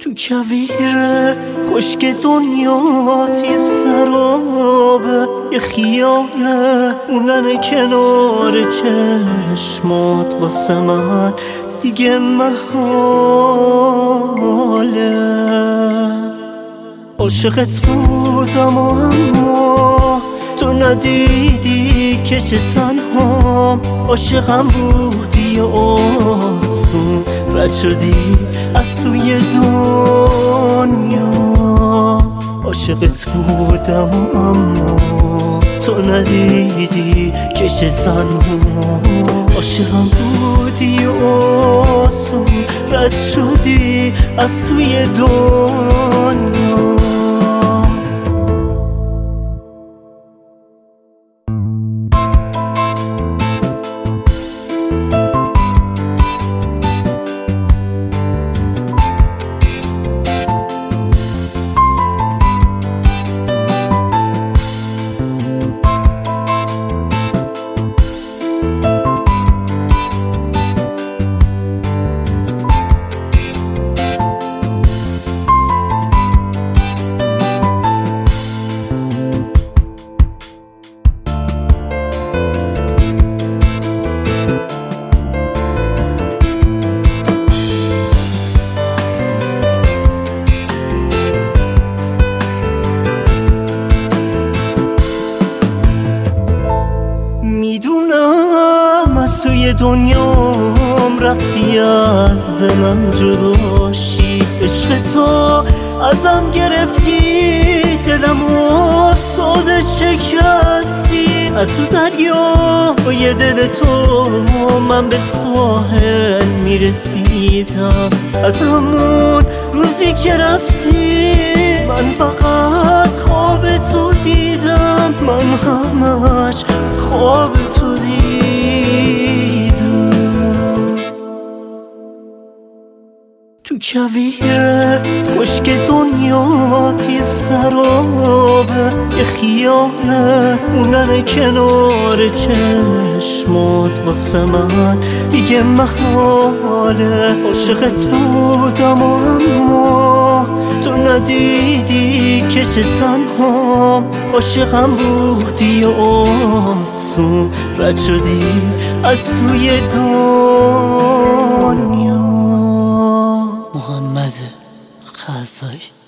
تو کویر خشک دنیات یه سرابه، یه خیاله موندن کنار چشمات واسه من دیگه محاله. عاشقت بودم اما تو ندیدی کش تنهام، عاشقم بودی و آسون رد شدی از توی دنیا. عاشقت بودم اما تو ندیدی کش تنهام، عاشقم بودی و آسون رد شدی از توی دنیا. میدونم از توی دنیام رفتی، از دلم جداشی، عشق تو ازم گرفتی، دلمو ساده شکستی. از تو دریای دل تو من به ساحل میرسیدم، از همون روزی که رفتی من فقط خواب تو دیدم، من همش خواب تو دیدم. تو کویر خشک دنیات یه سرابه، یه خیاله موندن کنار چشمات واسه من دیگه محاله. عاشقت بودم اما تو ندیدی کش تنهام، عاشقم بودی و آسون رد شدی از توی دنیا. محمد خزایی.